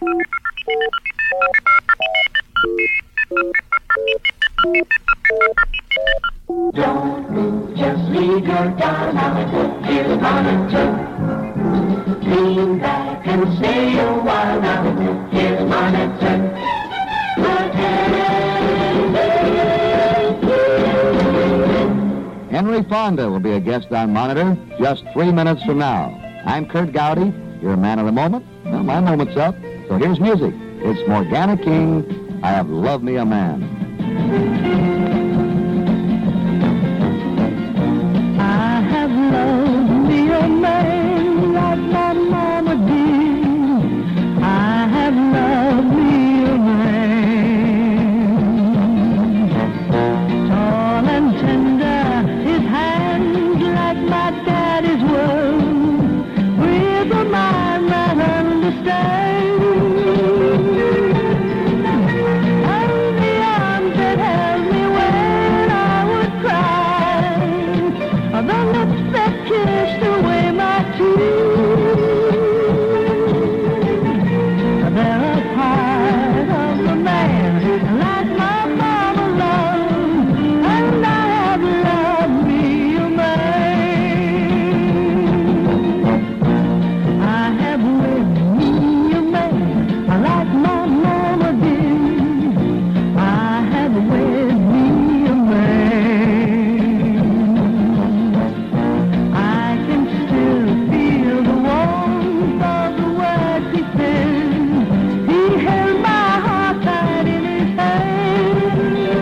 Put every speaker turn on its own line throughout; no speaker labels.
Don't move, just leave your doll now. Here's Monitor. Lean back and stay a while now. Here's Monitor.
Henry Fonda will be a guest on Monitor just 3 minutes from now. I'm Kurt Gowdy. You're a man of the moment. Well, my moment's up. So here's music. It's Morgana King. I Have Loved Me a Man.
I have loved me a man like my mama did. I have loved me a man. Tall and tender, his hands like my daddy's were. With a mind that understands. And the arms that held me when I would cry. The lips that kissed away my tears. They're a part of the man like my mama loved, and I have loved me a man. I have lived me a man like my mama did. I have lived me a man. I can still feel the warmth of the words he said. He held my heart tight in his hand.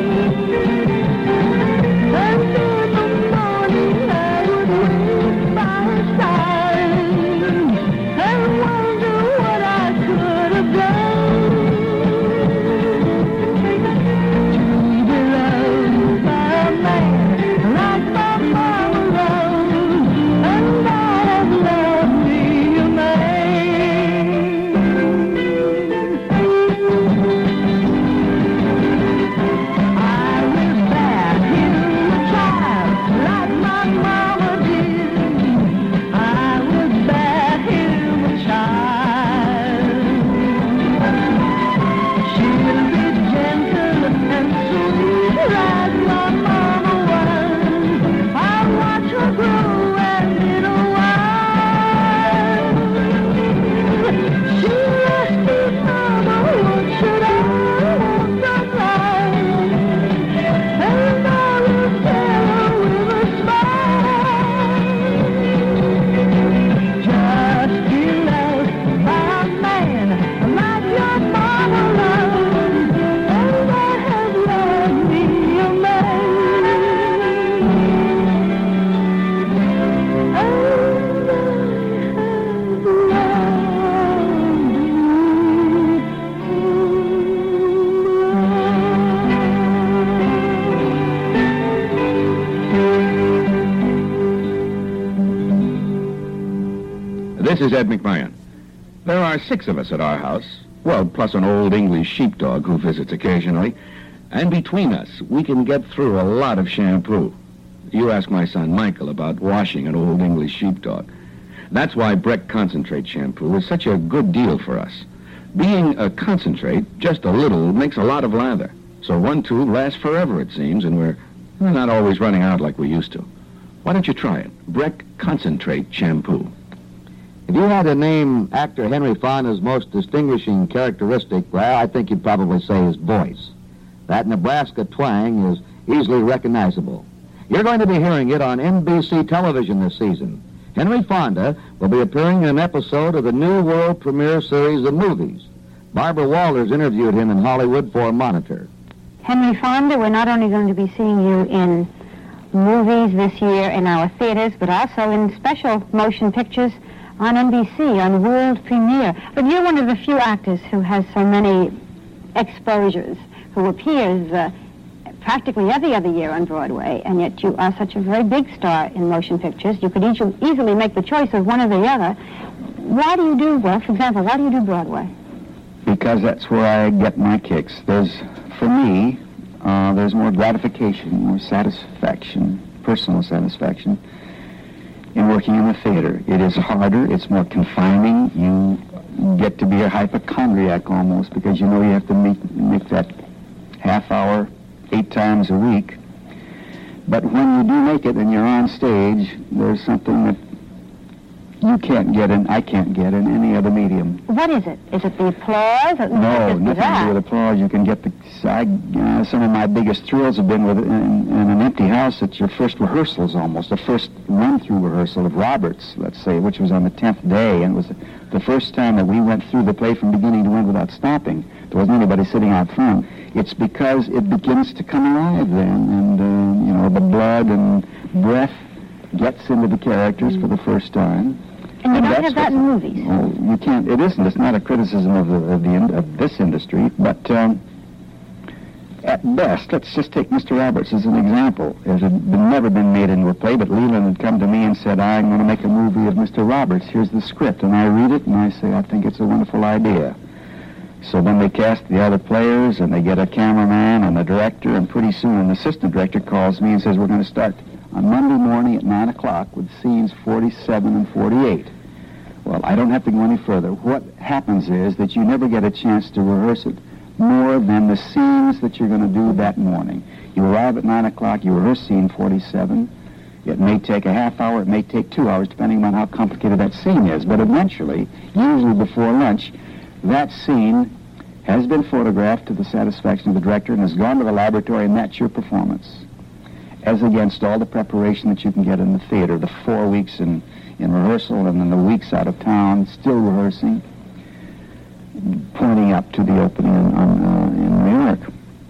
And in the morning I would wait by his side and wonder what I could have done to be loved by a man like my mama loved, and I have loved me a man. I will bear him a child like my mama did. I will bear him a child. She will be gentle and sweet like my mama was. I'll watch her grow and in a while she'll ask me, Mama, what should I want of life? And I will tell her with a smile, just be loved by a man like your mama loved, and I have loved me a man. And I have
This is Ed McMahon. There are 6 of us at our house, well, plus an old English sheepdog who visits occasionally, and between us, we can get through a lot of shampoo. You ask my son Michael about washing an old English sheepdog. That's why Breck Concentrate shampoo is such a good deal for us. Being a concentrate, just a little makes a lot of lather. So one tube lasts forever, it seems, and we're not always running out like we used to. Why don't you try it? Breck Concentrate shampoo.
If you had to name actor Henry Fonda's most distinguishing characteristic, well, I think you'd probably say his voice. That Nebraska twang is easily recognizable. You're going to be hearing it on NBC television this season. Henry Fonda will be appearing in an episode of the new world premiere series of movies. Barbara Walters interviewed him in Hollywood for Monitor.
Henry Fonda, we're not only going to be seeing you in movies this year in our theaters, but also in special motion pictures on NBC, on world premiere. But you're one of the few actors who has so many exposures, who appears practically every other year on Broadway, and yet you are such a very big star in motion pictures. You could easily make the choice of one or the other. Why do you do, well, for example, why do you do Broadway?
Because that's where I get my kicks. For me, there's more gratification, more satisfaction, personal satisfaction in working in the theater. It is harder, it's more confining. get to be a hypochondriac almost, because you know you have to make that half hour 8 times a week. But when you do make it and you're on stage, there's something that you can't get in, I can't get in any other medium.
What is it? Is it the applause?
No, nothing to do with applause. You can get some of my biggest thrills have been in an empty house at your first rehearsals almost, the first run-through rehearsal of Roberts, let's say, which was on the 10th day, and it was the first time that we went through the play from beginning to end without stopping. There wasn't anybody sitting out front. It's because it begins to come alive then, and, the blood and breath gets into the characters for the first time.
And you don't have that in movies.
Oh, you can't. It isn't. It's not a criticism of this industry, but at best, let's just take Mr. Roberts as an example. It had never been made into a play, but Leland had come to me and said, I'm going to make a movie of Mr. Roberts. Here's the script. And I read it, and I say, I think it's a wonderful idea. So then they cast the other players, and they get a cameraman and a director, and pretty soon an assistant director calls me and says, we're going to start on Monday morning at 9 o'clock with scenes 47 and 48. Well, I don't have to go any further. What happens is that you never get a chance to rehearse it more than the scenes that you're going to do that morning. You arrive at 9 o'clock, you rehearse scene 47. It may take a half hour, it may take 2 hours, depending on how complicated that scene is. But eventually, usually before lunch, that scene has been photographed to the satisfaction of the director and has gone to the laboratory, and that's your performance. As against all the preparation that you can get in the theater, the 4 weeks in rehearsal and then the weeks out of town, still rehearsing, pointing up to the opening in New York.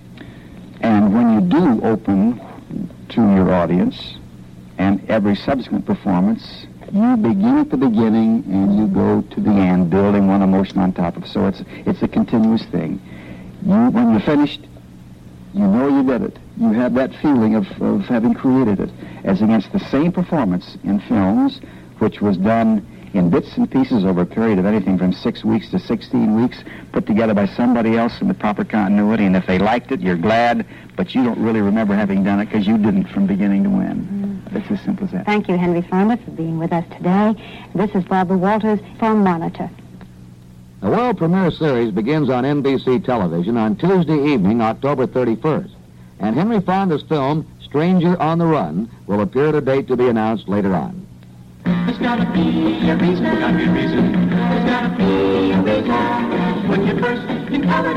And when you do open to your audience, and every subsequent performance, you begin at the beginning and you go to the end, building one emotion on top of it. So it's a continuous thing. When you're finished, you know you did it. You have that feeling of having created it, as against the same performance in films, which was done in bits and pieces over a period of anything from 6 weeks to 16 weeks, put together by somebody else in the proper continuity, and if they liked it, you're glad, but you don't really remember having done it because you didn't from beginning to end. It's as simple as that.
Thank you, Henry Fonda, for being with us today. This is Barbara Walters from Monitor.
The world premiere series begins on NBC television on Tuesday evening, October 31st. And Henry Fonda's film, Stranger on the Run, will appear at a date to be announced later on.
There's gotta be a reason. There's gotta be a reason. There's gotta be a reason. When you're first in color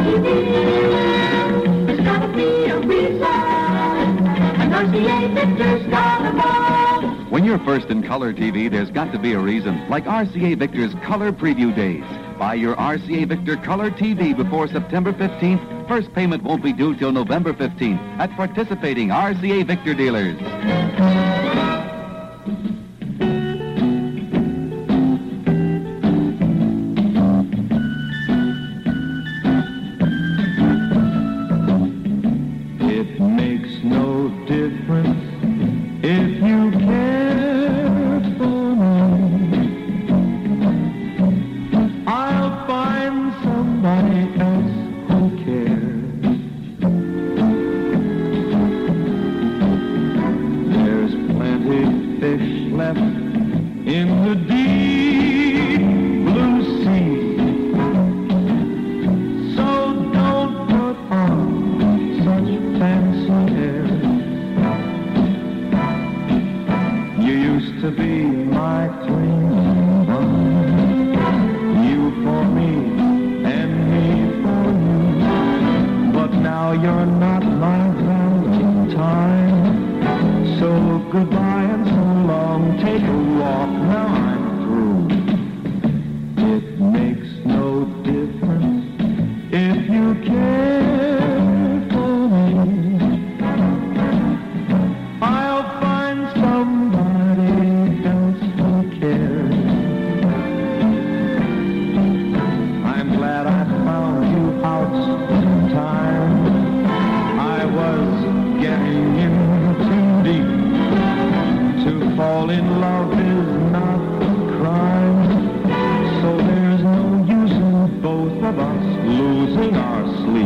TV, there's gotta be a reason. And RCA Victor's got 'em all.
When you're first in color TV, there's got to be a reason, like RCA Victor's Color Preview Days. Buy your RCA Victor Color TV before September 15th. First payment won't be due till November 15th at participating RCA Victor dealers.
It makes no difference if you care for me. I'll find somebody else who cares. There's plenty fish left in the deep blue sea. So don't put on such fancy airs. You used to be my dream one. You for me and me for you. But now you're not my Valentine. So goodbye and so long. Take a walk, now I'm through. It makes no difference if you care for me. I'll find somebody else who cares. I'm glad I found you out sometime. I was getting in too deep. To fall in love is not a crime. So there's no use in both of us losing our sleep.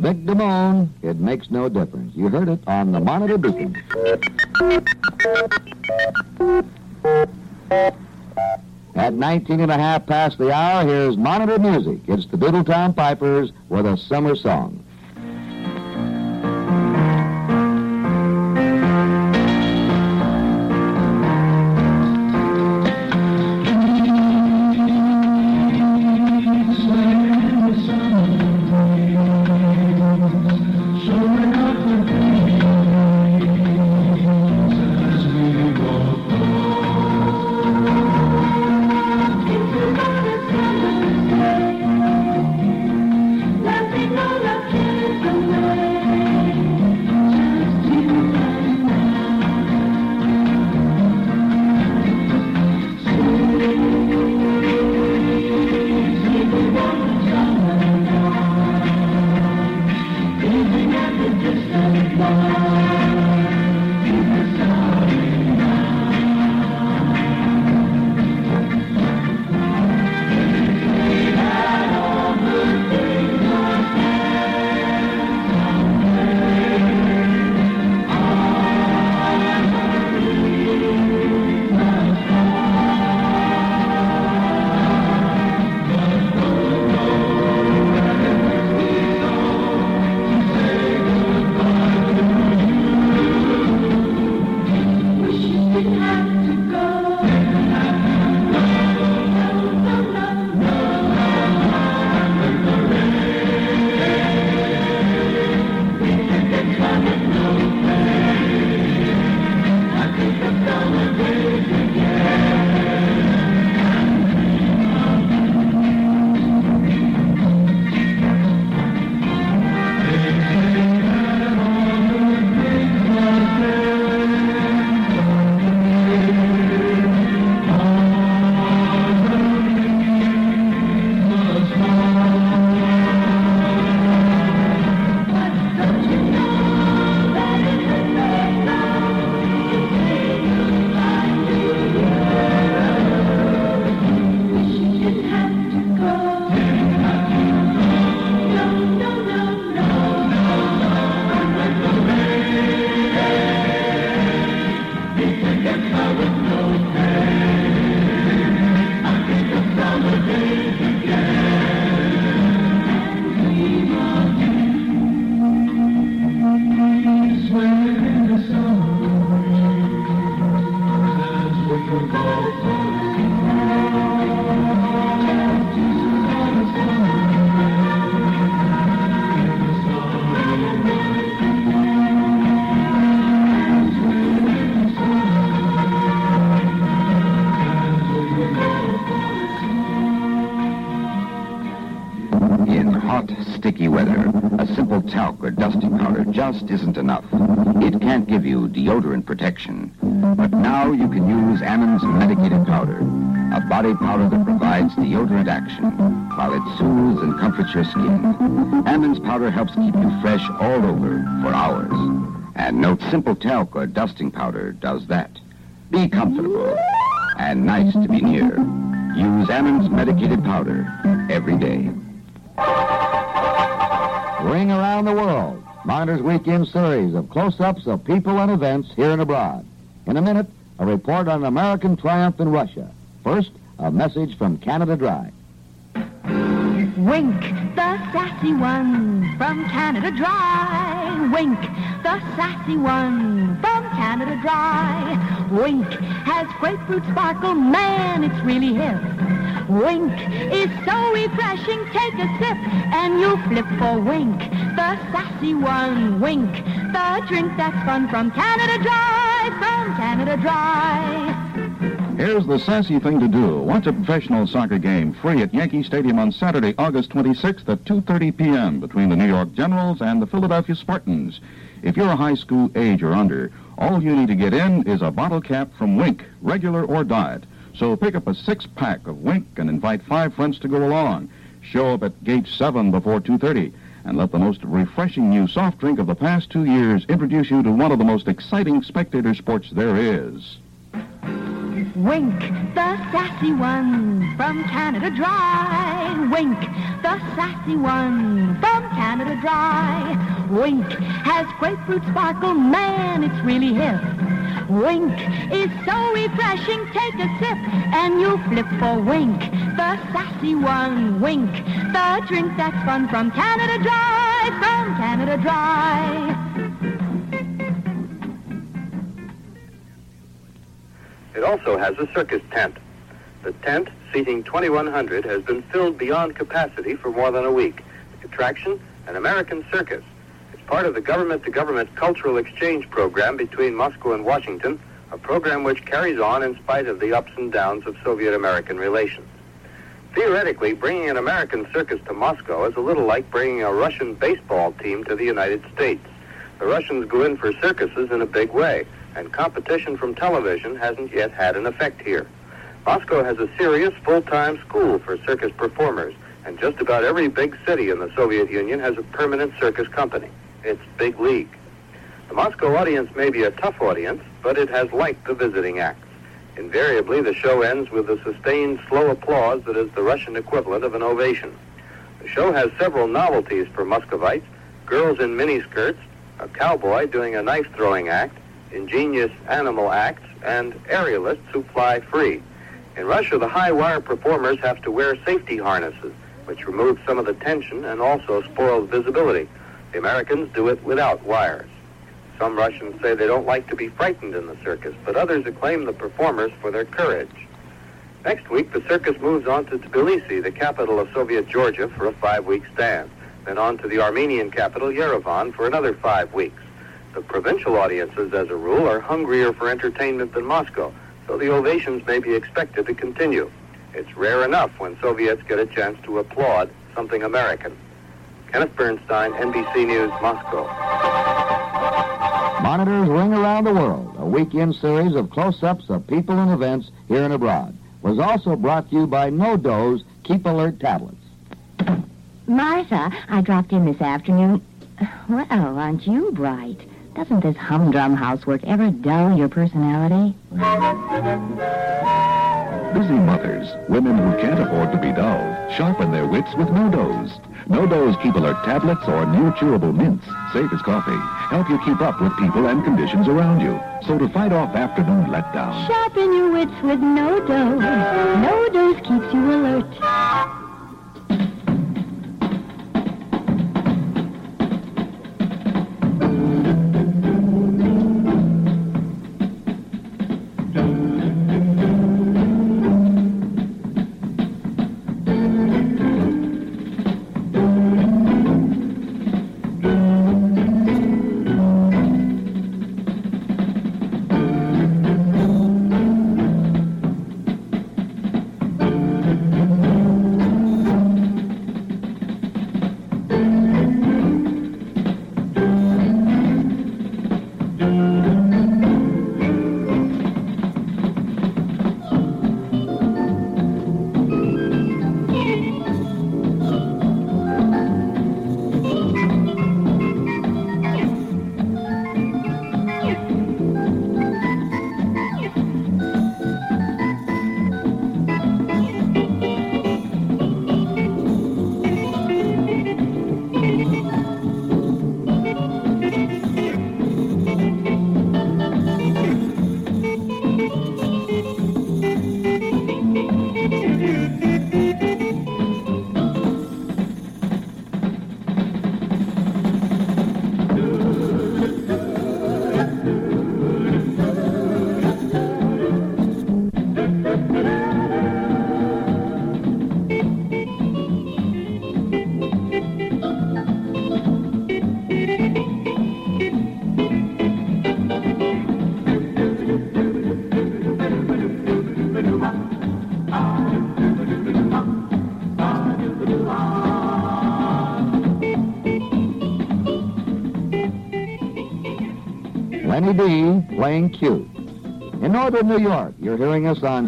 Big Damone, it makes no difference. You heard it on the Monitor Beacon. At 19 and a half past the hour, here's Monitor Music. It's the Doodletown Pipers with a summer song.
Sticky weather, a simple talc or dusting powder just isn't enough. It can't give you deodorant protection. But now you can use Ammons medicated powder, a body powder that provides deodorant action while it soothes and comforts your skin. Ammons powder helps keep you fresh all over for hours. And note simple talc or dusting powder does that. Be comfortable and nice to be near. Use Ammons medicated powder every day.
Ring Around the World, Monitor's weekend series of close-ups of people and events here and abroad. In a minute, a report on American triumph in Russia. First, a message from Canada Dry.
Wink, the sassy one from Canada Dry. Wink, the sassy one from Canada Dry. Wink has grapefruit sparkle, man, it's really hip. Wink is so refreshing, take a sip and you flip for Wink, the sassy one. Wink, the drink that's fun from Canada Dry, from Canada Dry.
Here's the sassy thing to do. Watch a professional soccer game free at Yankee Stadium on Saturday, August 26th at 2:30 p.m. between the New York Generals and the Philadelphia Spartans. If you're a high school age or under, all you need to get in is a bottle cap from Wink, regular or diet. So pick up a 6-pack of Wink and invite 5 friends to go along. Show up at Gate 7 before 2:30 and let the most refreshing new soft drink of the past 2 years introduce you to one of the most exciting spectator sports there is.
Wink, the sassy one from Canada Dry. Wink, the sassy one from Canada Dry. Wink has grapefruit sparkle, man, it's really hip. Wink is so refreshing, take a sip and you flip for Wink, the sassy one. Wink, the drink that's fun from Canada Dry, from Canada Dry.
It also has a circus tent. The tent, seating 2,100, has been filled beyond capacity for more than a week. The attraction, an American circus. It's part of the government-to-government cultural exchange program between Moscow and Washington, a program which carries on in spite of the ups and downs of Soviet-American relations. Theoretically, bringing an American circus to Moscow is a little like bringing a Russian baseball team to the United States. The Russians go in for circuses in a big way, and competition from television hasn't yet had an effect here. Moscow has a serious full-time school for circus performers, and just about every big city in the Soviet Union has a permanent circus company. It's big league. The Moscow audience may be a tough audience, but it has liked the visiting acts. Invariably, the show ends with the sustained, slow applause that is the Russian equivalent of an ovation. The show has several novelties for Muscovites: girls in miniskirts, a cowboy doing a knife-throwing act, ingenious animal acts, and aerialists who fly free. In Russia, the high-wire performers have to wear safety harnesses, which remove some of the tension and also spoils visibility. The Americans do it without wires. Some Russians say they don't like to be frightened in the circus, but others acclaim the performers for their courage. Next week, the circus moves on to Tbilisi, the capital of Soviet Georgia, for a 5-week stand. Then on to the Armenian capital, Yerevan, for another 5 weeks. The provincial audiences, as a rule, are hungrier for entertainment than Moscow, so the ovations may be expected to continue. It's rare enough when Soviets get a chance to applaud something American. Kenneth Bernstein, NBC News, Moscow.
Monitors ring around the world, a weekend series of close-ups of people and events here and abroad. Was also brought to you by No-Dose Keep Alert tablets.
Martha, I dropped in this afternoon. Well, aren't you bright? Doesn't this humdrum housework ever dull your personality?
Busy mothers, women who can't afford to be dull, sharpen their wits with No-Dose. No-Dose Keep Alert tablets or new chewable mints, safe as coffee, help you keep up with people and conditions around you. So to fight off afternoon letdown.
Sharpen your wits with No-Dose. No-Dose keeps you alert.
Lenny D playing cute. In northern New York, you're hearing us on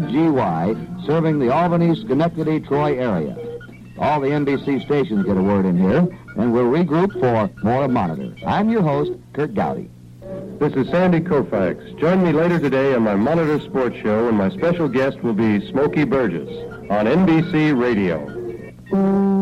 WGY, serving the Albany, Schenectady, Troy area. All the NBC stations get a word in here, and we'll regroup for more of Monitor. I'm your host, Kurt Gowdy.
This is Sandy Koufax. Join me later today on my Monitor Sports Show, and my special guest will be Smokey Burgess on NBC Radio.